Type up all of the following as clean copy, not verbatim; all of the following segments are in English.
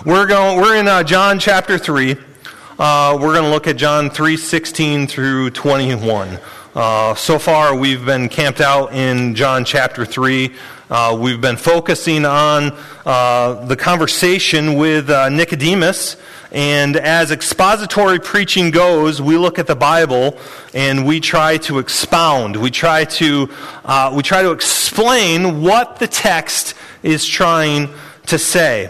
We're in John chapter 3. We're going to look at John 3:16 through 21. So far, we've been camped out in John chapter 3. We've been focusing on the conversation with Nicodemus. And as expository preaching goes, we look at the Bible and we try to expound. We try to explain what the text is trying to say.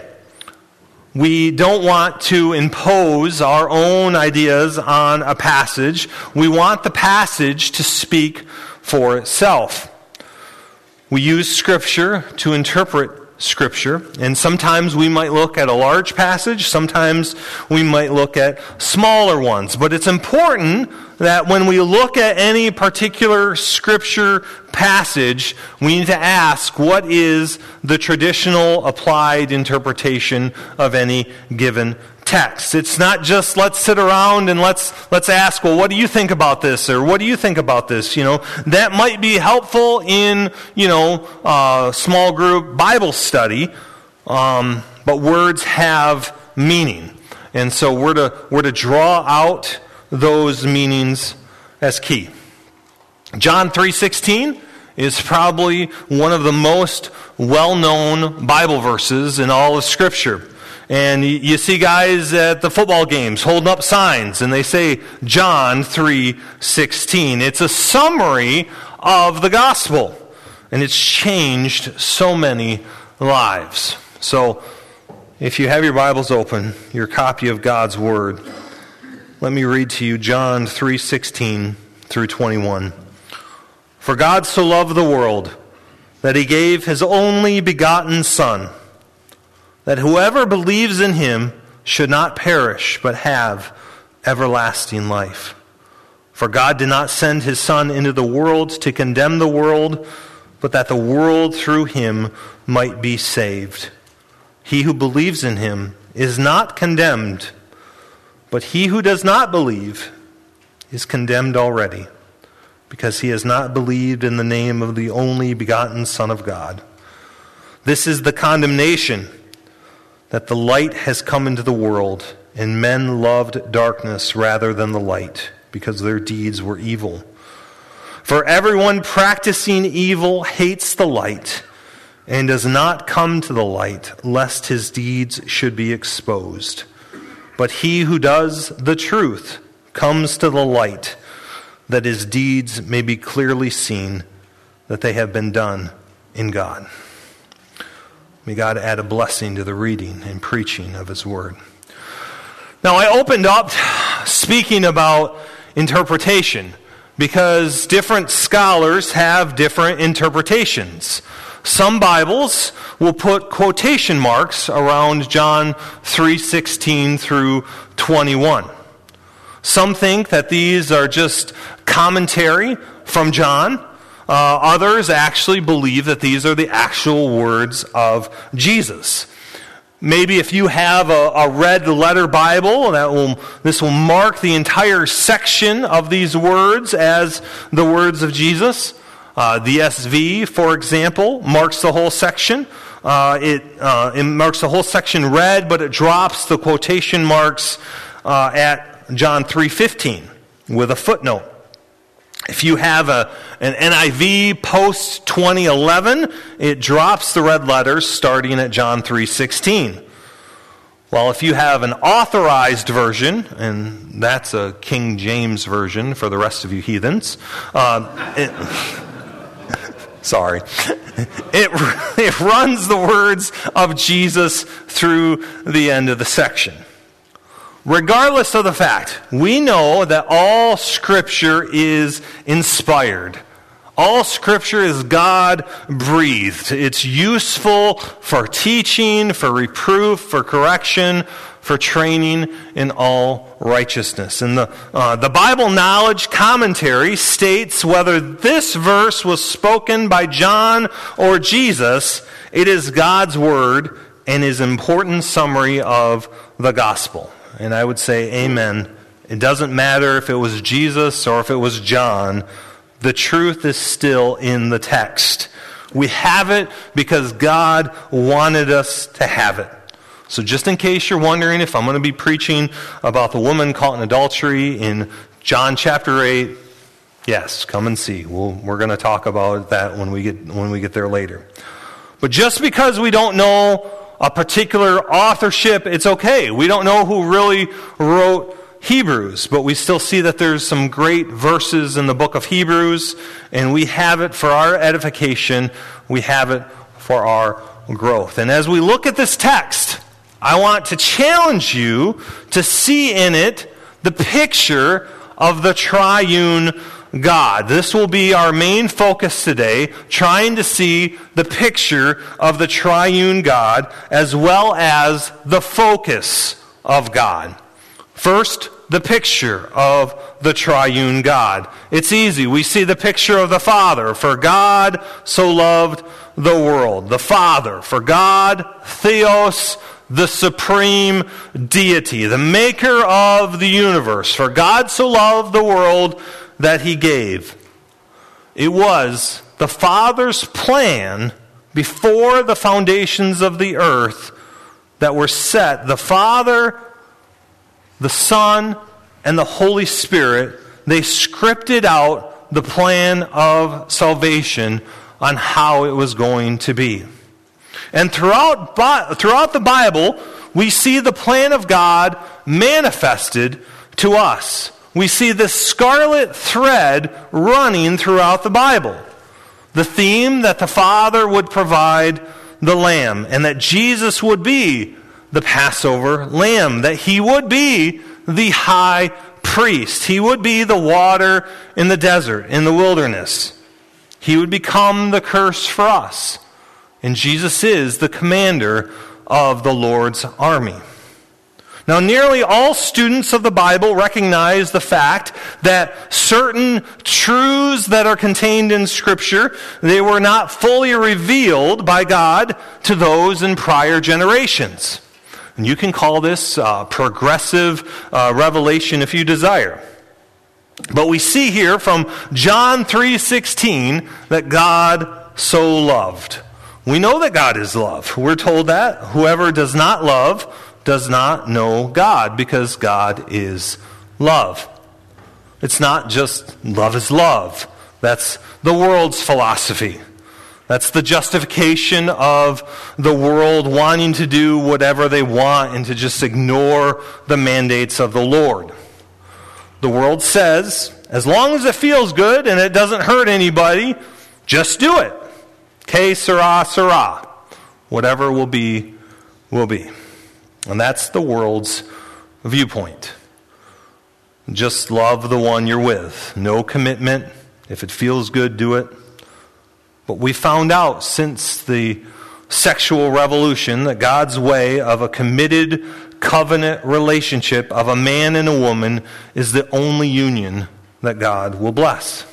We don't want to impose our own ideas on a passage. We want the passage to speak for itself. We use Scripture to interpret Scripture, and sometimes we might look at a large passage, sometimes we might look at smaller ones. But it's important that when we look at any particular Scripture passage, we need to ask, what is the traditional applied interpretation of any given text? It's not just let's sit around and let's ask, well, what do you think about this? Or what do you think about this? That might be helpful in, small group Bible study, but words have meaning. And so we're to draw out those meanings as key. John 3:16 is probably one of the most well-known Bible verses in all of Scripture. And you see guys at the football games holding up signs, and they say John 3:16. It's a summary of the gospel, and it's changed so many lives. So, if you have your Bibles open, your copy of God's Word, let me read to you John 3:16 through 21. For God so loved the world that he gave his only begotten Son, that whoever believes in him should not perish, but have everlasting life. For God did not send his Son into the world to condemn the world, but that the world through him might be saved. He who believes in him is not condemned, but he who does not believe is condemned already, because he has not believed in the name of the only begotten Son of God. This is the condemnation, that the light has come into the world, and men loved darkness rather than the light, because their deeds were evil. For everyone practicing evil hates the light, and does not come to the light, lest his deeds should be exposed. But he who does the truth comes to the light, that his deeds may be clearly seen, that they have been done in God. May God add a blessing to the reading and preaching of his word. Now, I opened up speaking about interpretation because different scholars have different interpretations. Some Bibles will put quotation marks around John 3:16 through 21. Some think that these are just commentary from John. Others actually believe that these are the actual words of Jesus. Maybe if you have a red letter Bible, this will mark the entire section of these words as the words of Jesus. The ESV, for example, marks the whole section. It marks the whole section red, but it drops the quotation marks at John 3:15 with a footnote. If you have an NIV post 2011, it drops the red letters starting at John 3:16. Well, if you have an authorized version, and that's a King James version for the rest of you heathens, sorry. It runs the words of Jesus through the end of the section. Regardless of the fact, we know that all Scripture is inspired. All Scripture is God-breathed. It's useful for teaching, for reproof, for correction, for training in all righteousness. And the Bible Knowledge Commentary states whether this verse was spoken by John or Jesus, it is God's Word and is an important summary of the gospel. And I would say amen. It doesn't matter if it was Jesus or if it was John. The truth is still in the text. We have it because God wanted us to have it. So just in case you're wondering if I'm going to be preaching about the woman caught in adultery in John chapter 8, yes, come and see. We're going to talk about that when we get there later. But just because we don't know a particular authorship, it's okay. We don't know who really wrote Hebrews, but we still see that there's some great verses in the book of Hebrews, and we have it for our edification. We have it for our growth. And as we look at this text, I want to challenge you to see in it the picture of the triune God. This will be our main focus today, trying to see the picture of the triune God as well as the focus of God. First, the picture of the triune God. It's easy. We see the picture of the Father. For God so loved the world. The Father. For God, Theos, the supreme deity, the maker of the universe. For God so loved the world that he gave. It was the Father's plan before the foundations of the earth that were set. The Father, the Son, and the Holy Spirit, they scripted out the plan of salvation on how it was going to be. And throughout the Bible, we see the plan of God manifested to us. We see this scarlet thread running throughout the Bible. The theme that the Father would provide the Lamb, and that Jesus would be the Passover Lamb, that he would be the high priest. He would be the water in the desert, in the wilderness. He would become the curse for us. And Jesus is the commander of the Lord's army. Now, nearly all students of the Bible recognize the fact that certain truths that are contained in Scripture, they were not fully revealed by God to those in prior generations. And you can call this progressive revelation if you desire. But we see here from John 3:16 that God so loved. We know that God is love. We're told that whoever does not love does not know God, because God is love. It's not just love is love. That's the world's philosophy. That's the justification of the world wanting to do whatever they want and to just ignore the mandates of the Lord. The world says, as long as it feels good and it doesn't hurt anybody, just do it. Que sera, sera. Whatever will be, will be. And that's the world's viewpoint. Just love the one you're with. No commitment. If it feels good, do it. But we found out since the sexual revolution that God's way of a committed covenant relationship of a man and a woman is the only union that God will bless.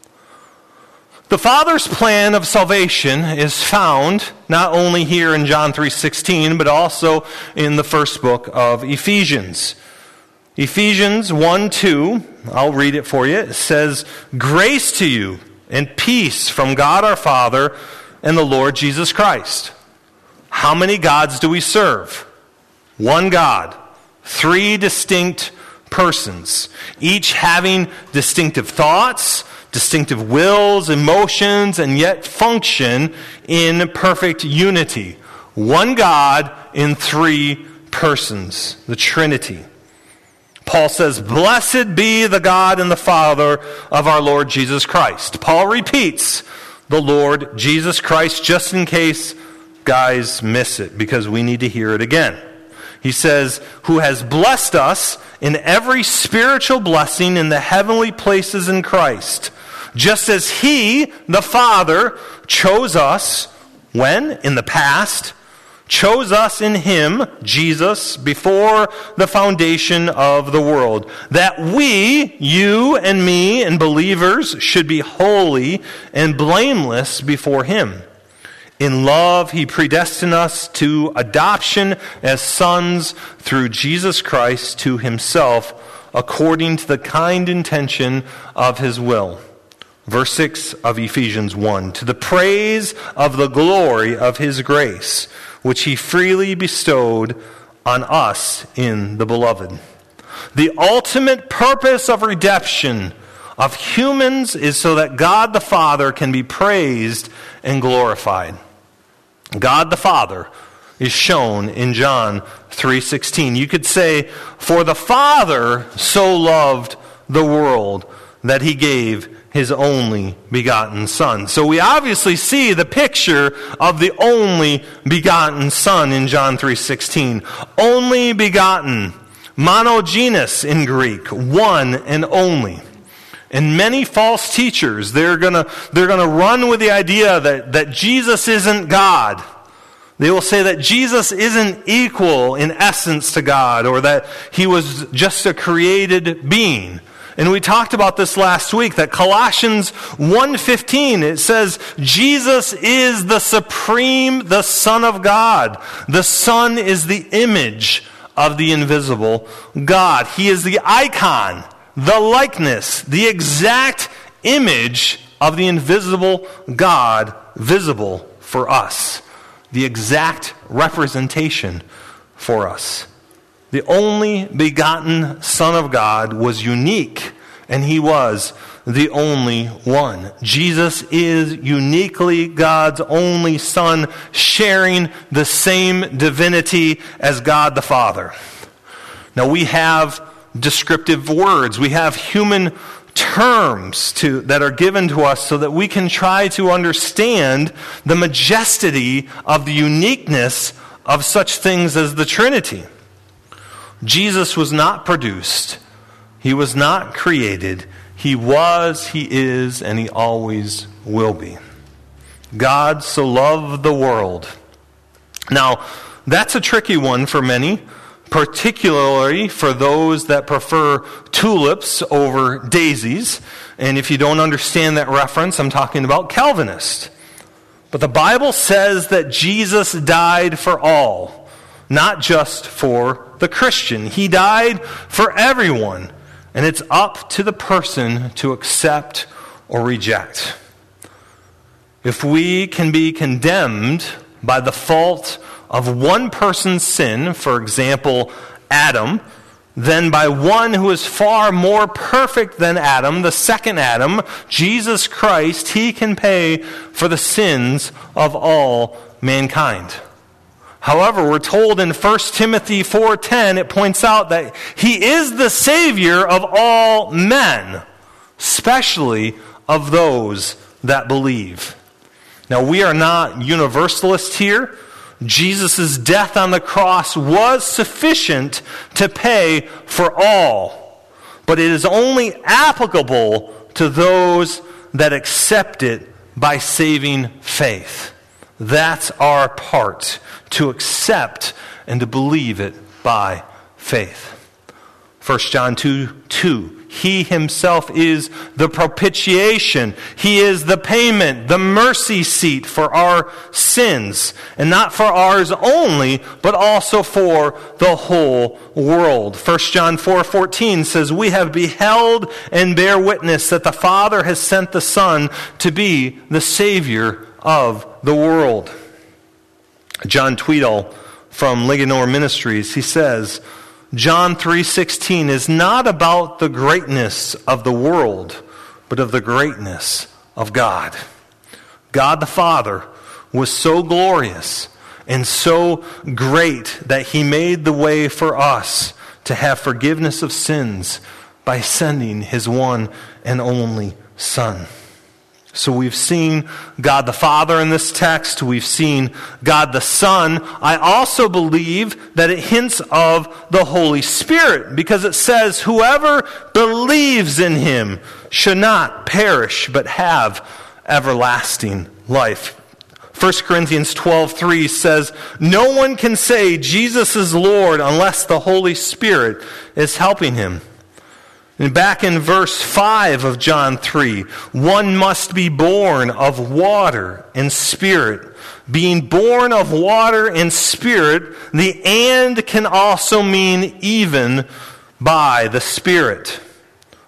The Father's plan of salvation is found not only here in John 3:16, but also in the first book of Ephesians. Ephesians 1:2, I'll read it for you. It says, "Grace to you and peace from God our Father and the Lord Jesus Christ." How many gods do we serve? One God. Three distinct persons, each having distinctive thoughts, distinctive wills, emotions, and yet function in perfect unity. One God in three persons, the Trinity. Paul says, "Blessed be the God and the Father of our Lord Jesus Christ." Paul repeats the Lord Jesus Christ just in case guys miss it, because we need to hear it again. He says, "Who has blessed us in every spiritual blessing in the heavenly places in Christ, just as he, the Father, chose us," when? In the past. Chose us in him, Jesus, before the foundation of the world, that we, you and me and believers, should be holy and blameless before him. In love, he predestined us to adoption as sons through Jesus Christ to himself, according to the kind intention of his will, Verse 6 of Ephesians 1, to the praise of the glory of his grace, which he freely bestowed on us in the beloved. The ultimate purpose of redemption of humans is so that God the Father can be praised and glorified. God the Father is shown in John 3:16. You could say, for the Father so loved the world that he gave his only begotten Son. So we obviously see the picture of the only begotten Son in John 3:16. Only begotten, monogenes in Greek, one and only. And many false teachers, they're gonna run with the idea that Jesus isn't God. They will say that Jesus isn't equal in essence to God, or that he was just a created being. And we talked about this last week, that Colossians 1:15, it says, Jesus is the Son of God. The Son is the image of the invisible God. He is the icon, the likeness, the exact image of the invisible God, visible for us. The exact representation for us. The only begotten Son of God was unique, and he was the only one. Jesus is uniquely God's only Son, sharing the same divinity as God the Father. Now we have descriptive words. We have human terms that are given to us so that we can try to understand the majesty of the uniqueness of such things as the Trinity. Jesus was not produced. He was not created. He was, he is, and he always will be. God so loved the world. Now, that's a tricky one for many, particularly for those that prefer tulips over daisies. And if you don't understand that reference, I'm talking about Calvinists. But the Bible says that Jesus died for all, not just for the Christian. He died for everyone, and it's up to the person to accept or reject. If we can be condemned by the fault of one person's sin, for example, Adam, then by one who is far more perfect than Adam, the second Adam, Jesus Christ, he can pay for the sins of all mankind. However, we're told in 1 Timothy 4:10, it points out that he is the Savior of all men, especially of those that believe. Now, we are not universalists here. Jesus' death on the cross was sufficient to pay for all, but it is only applicable to those that accept it by saving faith. That's our part, to accept and to believe it by faith. 1 John 2:2. He himself is the propitiation. He is the payment, the mercy seat for our sins. And not for ours only, but also for the whole world. 1 John 4:14 says, we have beheld and bear witness that the Father has sent the Son to be the Savior of the world. John Tweedle from Ligonier Ministries, he says, John 3:16 is not about the greatness of the world, but of the greatness of God. God the Father was so glorious and so great that he made the way for us to have forgiveness of sins by sending his one and only Son. So we've seen God the Father in this text. We've seen God the Son. I also believe that it hints of the Holy Spirit, because it says, whoever believes in him should not perish, but have everlasting life. 1 Corinthians 12:3 says, no one can say Jesus is Lord unless the Holy Spirit is helping him. And back in verse 5 of John 3, one must be born of water and spirit. Being born of water and spirit, the and can also mean even by the Spirit.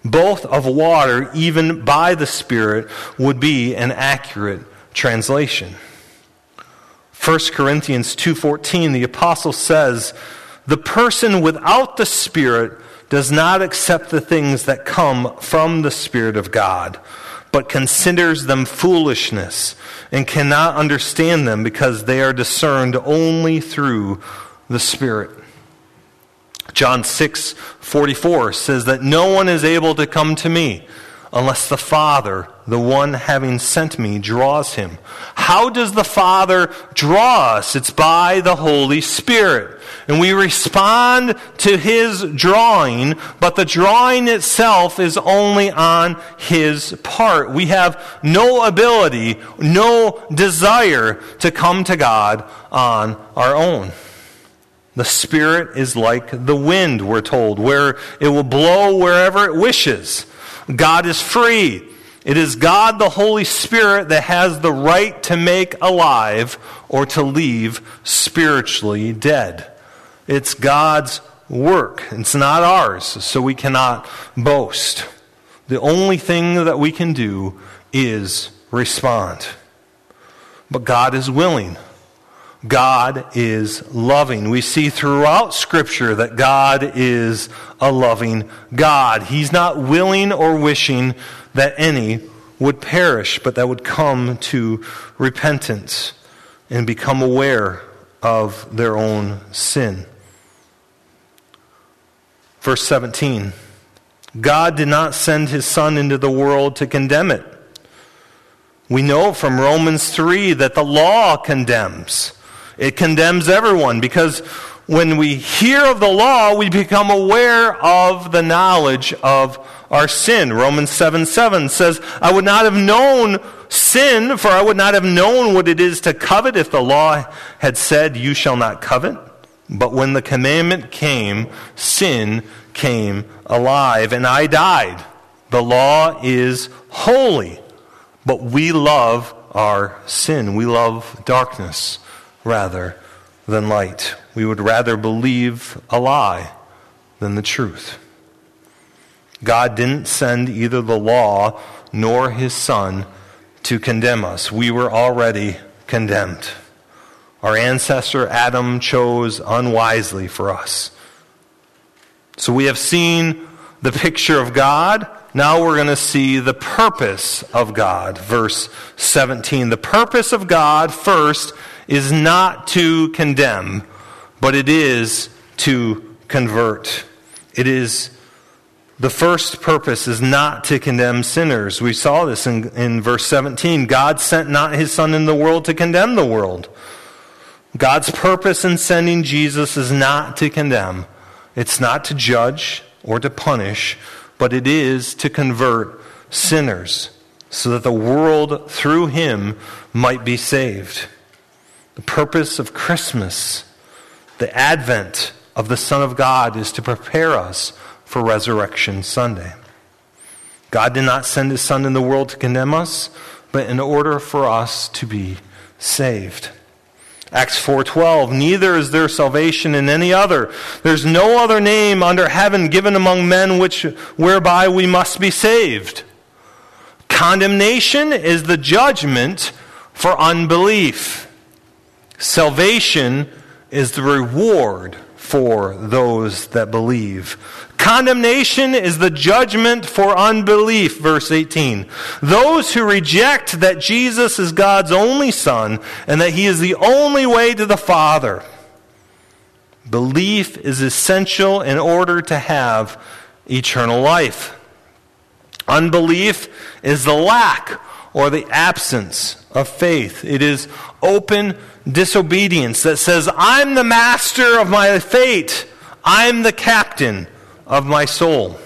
both of water, even by the Spirit, would be an accurate translation. 1 Corinthians 2:14, the apostle says, "The person without the Spirit does not accept the things that come from the Spirit of God, but considers them foolishness and cannot understand them because they are discerned only through the Spirit." John 6:44 says that no one is able to come to me unless the Father, the one having sent me, draws him. How does the Father draw us? It's by the Holy Spirit. And we respond to His drawing, but the drawing itself is only on His part. We have no ability, no desire to come to God on our own. The Spirit is like the wind, we're told, where it will blow wherever it wishes. God is free. It is God, the Holy Spirit, that has the right to make alive or to leave spiritually dead. It's God's work. It's not ours, so we cannot boast. The only thing that we can do is respond. But God is willing. God is loving. We see throughout Scripture that God is a loving God. He's not willing or wishing that any would perish, but that would come to repentance and become aware of their own sin. Verse 17, God did not send His Son into the world to condemn it. We know from Romans 3 that the law condemns. It condemns everyone because when we hear of the law, we become aware of the knowledge of our sin. Romans 7:7 says, I would not have known sin, for I would not have known what it is to covet if the law had said, you shall not covet. But when the commandment came, sin came alive, and I died. The law is holy, but we love our sin. We love darkness rather than light. We would rather believe a lie than the truth. God didn't send either the law nor His Son to condemn us. We were already condemned. Our ancestor Adam chose unwisely for us. So we have seen the picture of God. Now we're going to see the purpose of God. Verse 17. The purpose of God, first, is not to condemn, but it is to convert. The first purpose is not to condemn sinners. We saw this in verse 17. God sent not His Son in the world to condemn the world. God's purpose in sending Jesus is not to condemn. It's not to judge or to punish, but it is to convert sinners so that the world through Him might be saved. The purpose of Christmas, the advent of the Son of God, is to prepare us for Resurrection Sunday. God did not send His Son in the world to condemn us, but in order for us to be saved. Acts 4:12, neither is there salvation in any other. There's no other name under heaven given among men whereby we must be saved. Condemnation is the judgment for unbelief. Salvation is the reward for those that believe. Condemnation is the judgment for unbelief, verse 18. Those who reject that Jesus is God's only Son and that He is the only way to the Father. Belief is essential in order to have eternal life. Unbelief is the lack or the absence of faith. It is open disobedience that says, I'm the master of my fate. I'm the captain of my soul.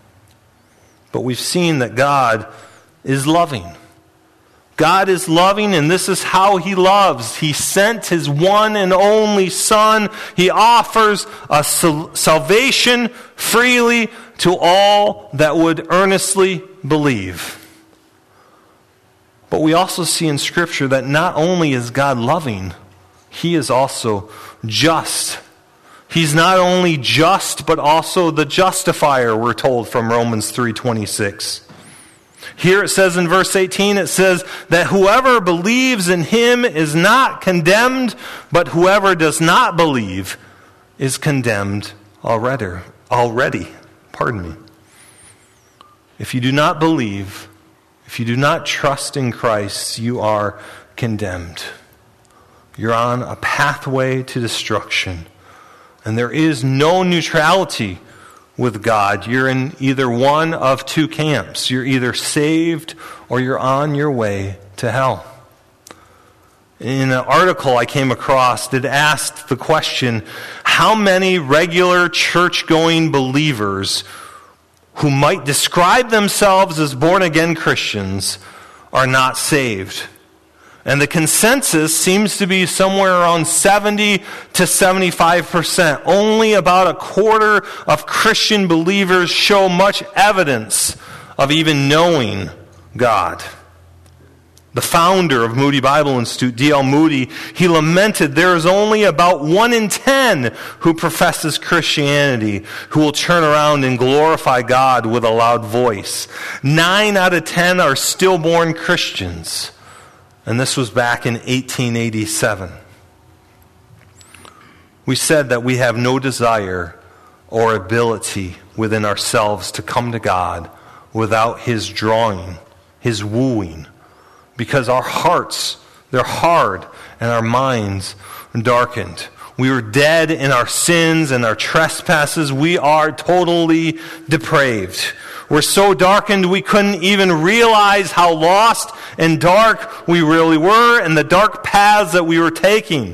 But we've seen that God is loving. God is loving, and this is how He loves. He sent His one and only Son. He offers a salvation freely to all that would earnestly believe. But we also see in Scripture that not only is God loving, He is also just. He's not only just, but also the justifier, we're told from Romans 3:26. Here it says in verse 18, it says that whoever believes in him is not condemned, but whoever does not believe is condemned already. Pardon me. If you do not believe, if you do not trust in Christ, you are condemned. You're on a pathway to destruction. And there is no neutrality with God. You're in either one of two camps. You're either saved or you're on your way to hell. In an article I came across that asked the question, how many regular church-going believers who might describe themselves as born-again Christians are not saved? And the consensus seems to be somewhere around 70 to 75%. Only about a quarter of Christian believers show much evidence of even knowing God. The founder of Moody Bible Institute, D.L. Moody, he lamented there is only about 1 in 10 who professes Christianity who will turn around and glorify God with a loud voice. 9 out of 10 are stillborn Christians. And this was back in 1887. We said that we have no desire or ability within ourselves to come to God without His drawing, His wooing. Because our hearts, they're hard, and our minds are darkened. We were dead in our sins and our trespasses. We are totally depraved. We're so darkened we couldn't even realize how lost and dark we really were and the dark paths that we were taking.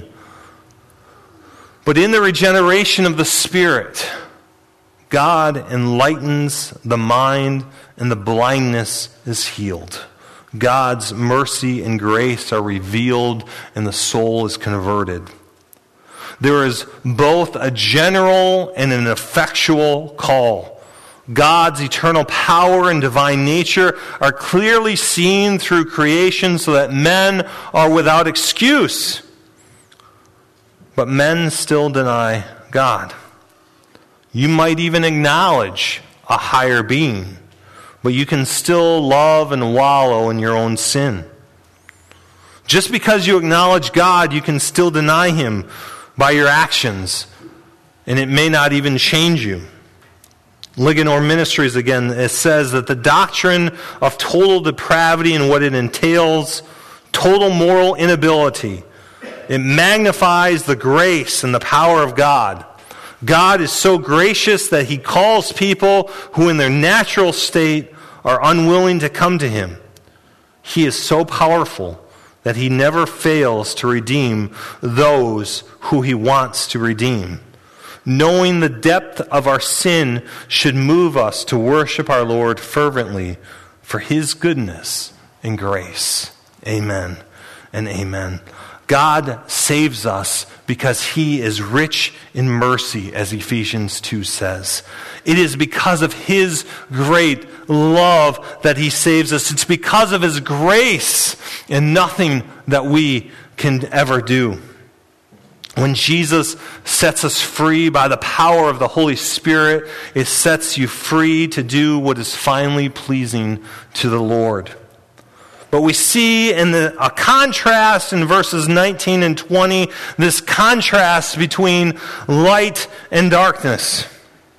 But in the regeneration of the Spirit, God enlightens the mind and the blindness is healed. God's mercy and grace are revealed and the soul is converted. There is both a general and an effectual call. God's eternal power and divine nature are clearly seen through creation so that men are without excuse. But men still deny God. You might even acknowledge a higher being, but you can still love and wallow in your own sin. Just because you acknowledge God, you can still deny Him by your actions, and it may not even change you. Ligonor Ministries, again, it says that the doctrine of total depravity and what it entails, total moral inability, it magnifies the grace and the power of God. God is so gracious that He calls people who in their natural state are unwilling to come to Him. He is so powerful that He never fails to redeem those who He wants to redeem. Knowing the depth of our sin should move us to worship our Lord fervently for His goodness and grace. Amen and amen. God saves us because He is rich in mercy, as Ephesians 2 says. It is because of His great love that He saves us. It's because of His grace and nothing that we can ever do. When Jesus sets us free by the power of the Holy Spirit, it sets you free to do what is finally pleasing to the Lord. But we see a contrast in verses 19 and 20, this contrast between light and darkness.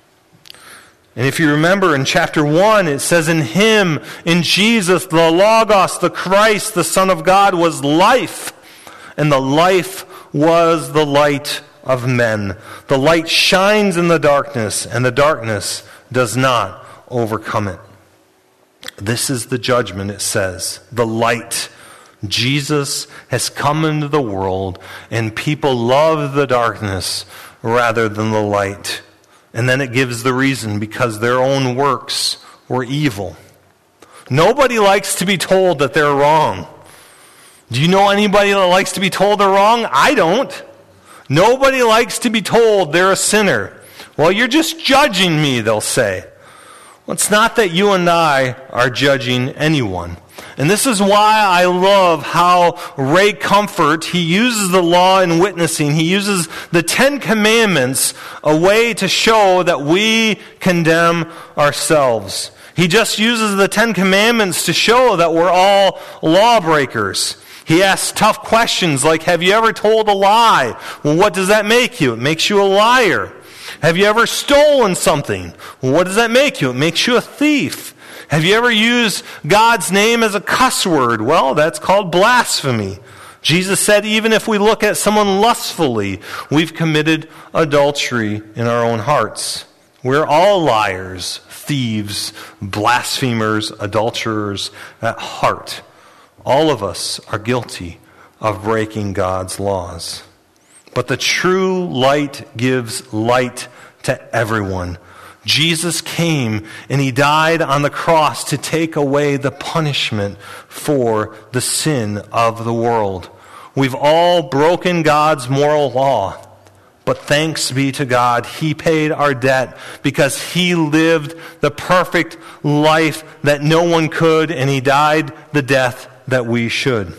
And if you remember in chapter 1, it says, in Him, in Jesus, the Logos, the Christ, the Son of God, was life. And the life was the light of men. The light shines in the darkness, and the darkness does not overcome it. This is the judgment, it says. The light. Jesus has come into the world, and people love the darkness rather than the light. And then it gives the reason, because their own works were evil. Nobody likes to be told that they're wrong. Do you know anybody that likes to be told they're wrong? I don't. Nobody likes to be told they're a sinner. Well, you're just judging me, they'll say. Well, it's not that you and I are judging anyone. And this is why I love how Ray Comfort, he uses the law in witnessing. He uses the 10 Commandments, a way to show that we condemn ourselves. He just uses the 10 Commandments to show that we're all lawbreakers. He asks tough questions like, have you ever told a lie? Well, what does that make you? It makes you a liar. Have you ever stolen something? Well, what does that make you? It makes you a thief. Have you ever used God's name as a cuss word? Well, that's called blasphemy. Jesus said even if we look at someone lustfully, we've committed adultery in our own hearts. We're all liars, thieves, blasphemers, adulterers at heart. All of us are guilty of breaking God's laws. But the true light gives light to everyone. Jesus came and he died on the cross to take away the punishment for the sin of the world. We've all broken God's moral law. But thanks be to God, he paid our debt because he lived the perfect life that no one could, and he died the death that we should.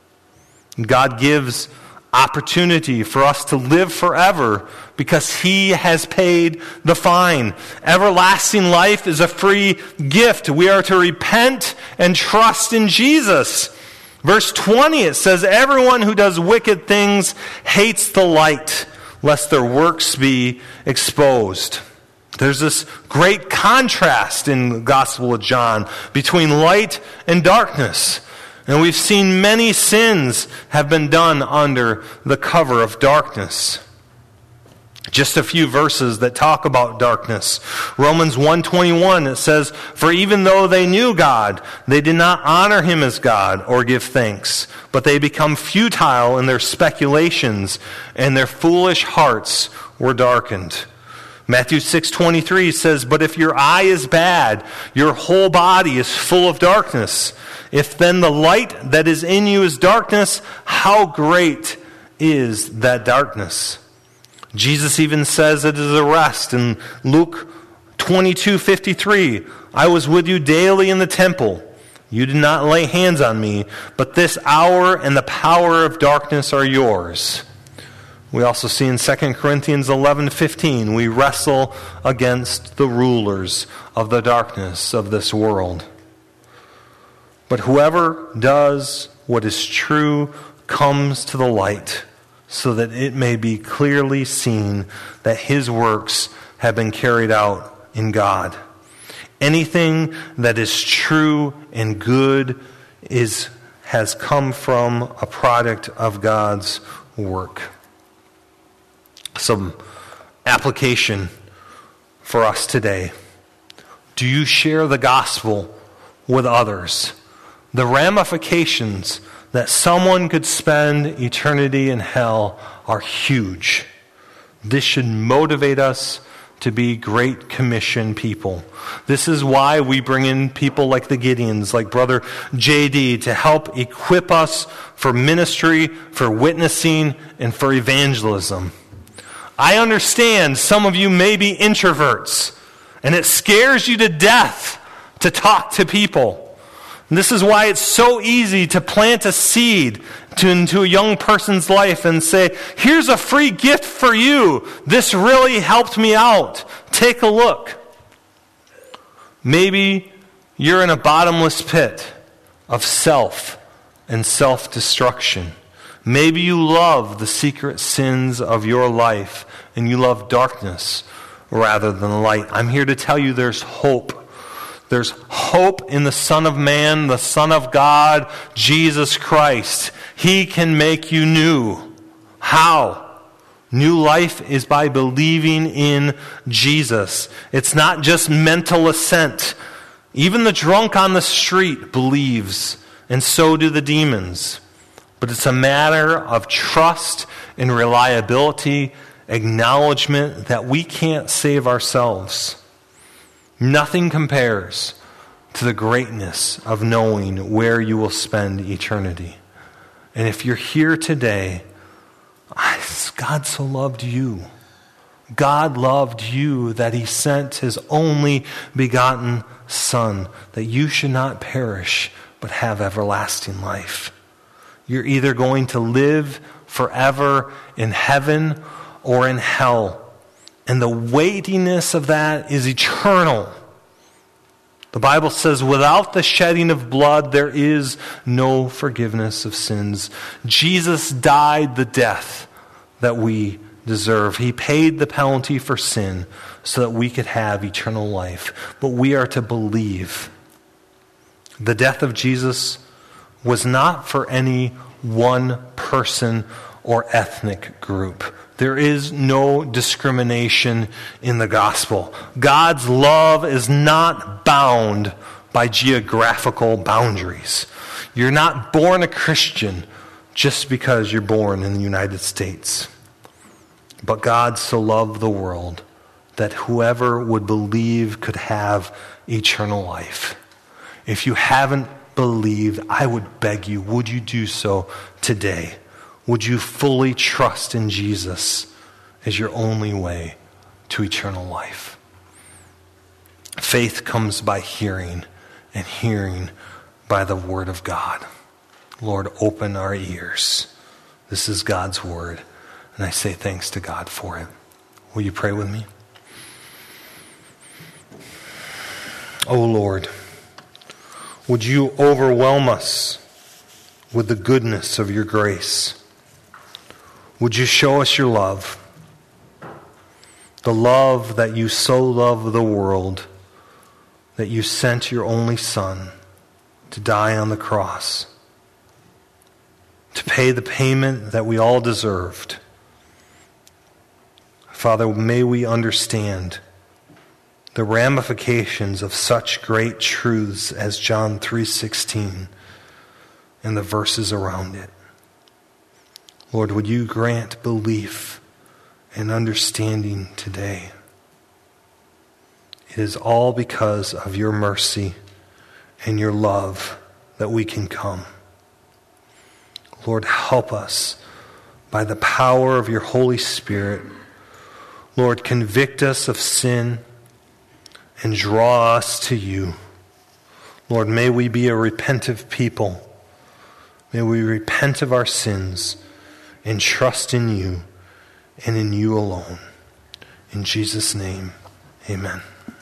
God gives opportunity for us to live forever because he has paid the fine. Everlasting life is a free gift. We are to repent and trust in Jesus. Verse 20, it says, everyone who does wicked things hates the light, lest their works be exposed. There's this great contrast in the Gospel of John between light and darkness. And we've seen many sins have been done under the cover of darkness. Just a few verses that talk about darkness. Romans 1:21, it says, for even though they knew God, they did not honor him as God or give thanks, but they become futile in their speculations, and their foolish hearts were darkened. Matthew 6:23 says, but if your eye is bad, your whole body is full of darkness. If then the light that is in you is darkness, how great is that darkness? Jesus even says it is a rest in Luke 22:53. I was with you daily in the temple. You did not lay hands on me, but this hour and the power of darkness are yours. We also see in 2 Corinthians 11:15, we wrestle against the rulers of the darkness of this world. But whoever does what is true comes to the light, so that it may be clearly seen that his works have been carried out in God. Anything that is true and good has come from a product of God's work. Some application for us today. Do you share the gospel with others? The ramifications that someone could spend eternity in hell are huge. This should motivate us to be Great Commission people. This is why we bring in people like the Gideons, like Brother J.D., to help equip us for ministry, for witnessing, and for evangelism. I understand some of you may be introverts, and it scares you to death to talk to people. And this is why it's so easy to plant a seed into a young person's life and say, here's a free gift for you. This really helped me out. Take a look. Maybe you're in a bottomless pit of self and self-destruction. Maybe you love the secret sins of your life and you love darkness rather than light. I'm here to tell you there's hope. There's hope in the Son of Man, the Son of God, Jesus Christ. He can make you new. How? New life is by believing in Jesus. It's not just mental assent. Even the drunk on the street believes, and so do the demons. But it's a matter of trust and reliability, acknowledgement that we can't save ourselves. Nothing compares to the greatness of knowing where you will spend eternity. And if you're here today, God so loved you. God loved you that he sent his only begotten Son, that you should not perish, but have everlasting life. You're either going to live forever in heaven or in hell. And the weightiness of that is eternal. The Bible says, without the shedding of blood, there is no forgiveness of sins. Jesus died the death that we deserve. He paid the penalty for sin so that we could have eternal life. But we are to believe. The death of Jesus was not for any one person or ethnic group. There is no discrimination in the gospel. God's love is not bound by geographical boundaries. You're not born a Christian just because you're born in the United States. But God so loved the world that whoever would believe could have eternal life. If you haven't believed, I would beg you, would you do so today? Would you fully trust in Jesus as your only way to eternal life? Faith comes by hearing, and hearing by the word of God. Lord, open our ears. This is God's word, and I say thanks to God for it. Will you pray with me? Oh Lord, would you overwhelm us with the goodness of your grace? Would you show us your love? The love that you so love the world, that you sent your only Son to die on the cross, to pay the payment that we all deserved. Father, may we understand the ramifications of such great truths as John 3:16 and the verses around it. Lord, would you grant belief and understanding today? It is all because of your mercy and your love that we can come. Lord, help us by the power of your Holy Spirit. Lord, convict us of sin and draw us to you. Lord, may we be a repentant people. May we repent of our sins and trust in you and in you alone. In Jesus' name, amen.